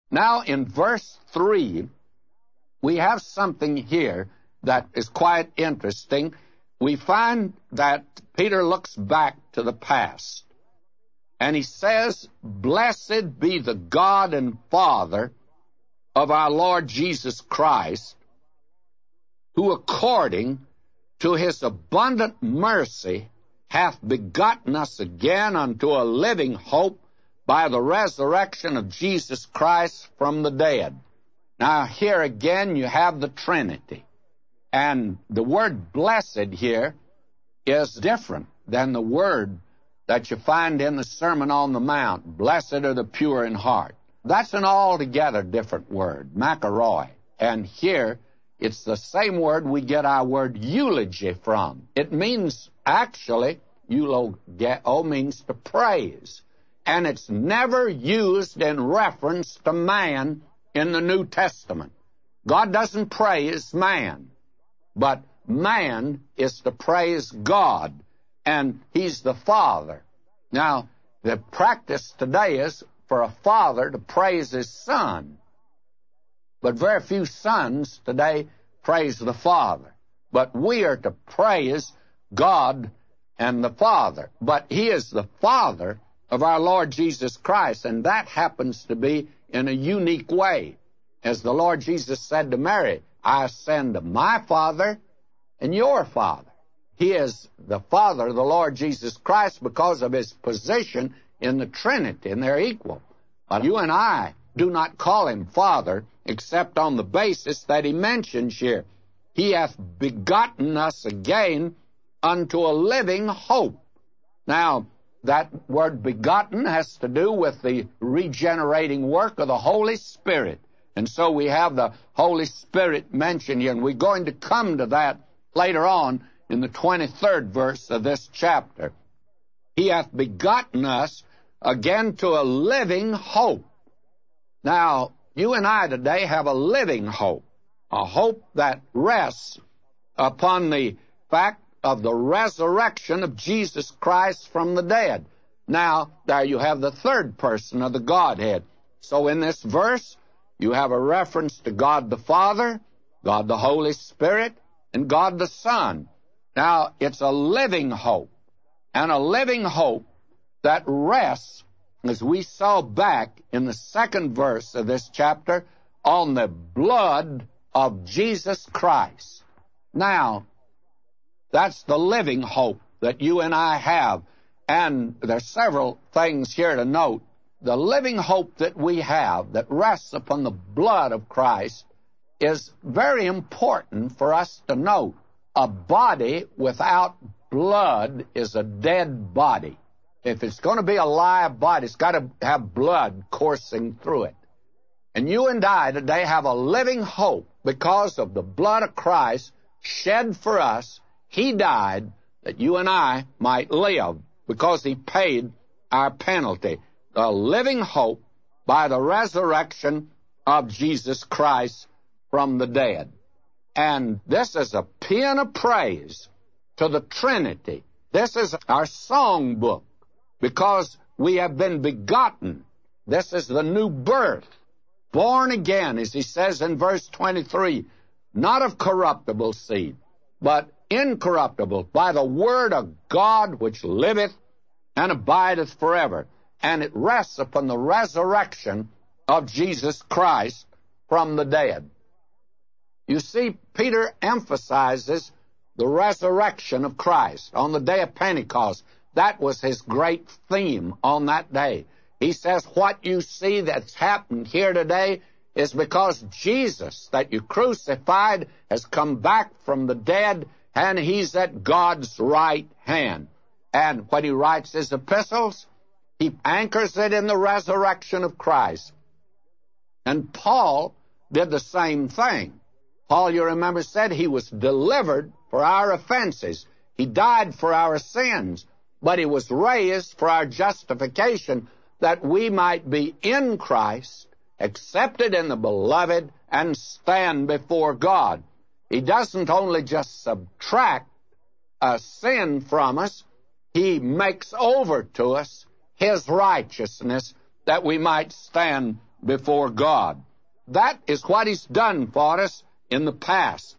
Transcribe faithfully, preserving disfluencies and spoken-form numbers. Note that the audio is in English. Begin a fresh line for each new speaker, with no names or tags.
Now, in verse three, we have something here that is quite interesting. We find that Peter looks back to the past, and he says, "Blessed be the God and Father of our Lord Jesus Christ, who according to his abundant mercy hath begotten us again unto a living hope by the resurrection of Jesus Christ from the dead." Now, here again you have the Trinity. And the word blessed here is different than the word that you find in the Sermon on the Mount. Blessed are the pure in heart. That's an altogether different word, makaroi. And here, it's the same word we get our word eulogy from. It means, actually, eulogeo means to praise. And it's never used in reference to man in the New Testament. God doesn't praise man, but man is to praise God, and he's the Father. Now, the practice today is for a father to praise his son, but very few sons today praise the Father. But we are to praise God and the Father. But he is the Father of our Lord Jesus Christ, and that happens to be in a unique way. As the Lord Jesus said to Mary, "I ascend to my Father and your Father." He is the Father of the Lord Jesus Christ because of his position in the Trinity, and they're equal. But you and I do not call him Father except on the basis that he mentions here. He hath begotten us again unto a living hope. Now, that word begotten has to do with the regenerating work of the Holy Spirit. And so we have the Holy Spirit mentioned here, and we're going to come to that later on in the twenty-third verse of this chapter. He hath begotten us again to a living hope. Now, you and I today have a living hope, a hope that rests upon the fact of the resurrection of Jesus Christ from the dead. Now, there you have the third person of the Godhead. So in this verse, you have a reference to God the Father, God the Holy Spirit, and God the Son. Now, it's a living hope, and a living hope that rests, as we saw back in the second verse of this chapter, on the blood of Jesus Christ. Now, that's the living hope that you and I have. And there's several things here to note. The living hope that we have that rests upon the blood of Christ is very important for us to note. A body without blood is a dead body. If it's going to be a live body, it's got to have blood coursing through it. And you and I today have a living hope because of the blood of Christ shed for us. He died that you and I might live because he paid our penalty. A living hope by the resurrection of Jesus Christ from the dead. And this is a paean of praise to the Trinity. This is our songbook because we have been begotten. This is the new birth, born again, as he says in verse twenty-three, not of corruptible seed, but incorruptible, by the word of God which liveth and abideth forever. And it rests upon the resurrection of Jesus Christ from the dead. You see, Peter emphasizes the resurrection of Christ on the day of Pentecost. That was his great theme on that day. He says, what you see that's happened here today is because Jesus, that you crucified, has come back from the dead, and he's at God's right hand. And when he writes his epistles, he anchors it in the resurrection of Christ. And Paul did the same thing. Paul, you remember, said he was delivered for our offenses. He died for our sins, but he was raised for our justification, that we might be in Christ, accepted in the beloved, and stand before God. He doesn't only just subtract a sin from us, he makes over to us his righteousness, that we might stand before God. That is what He's done for us in the past.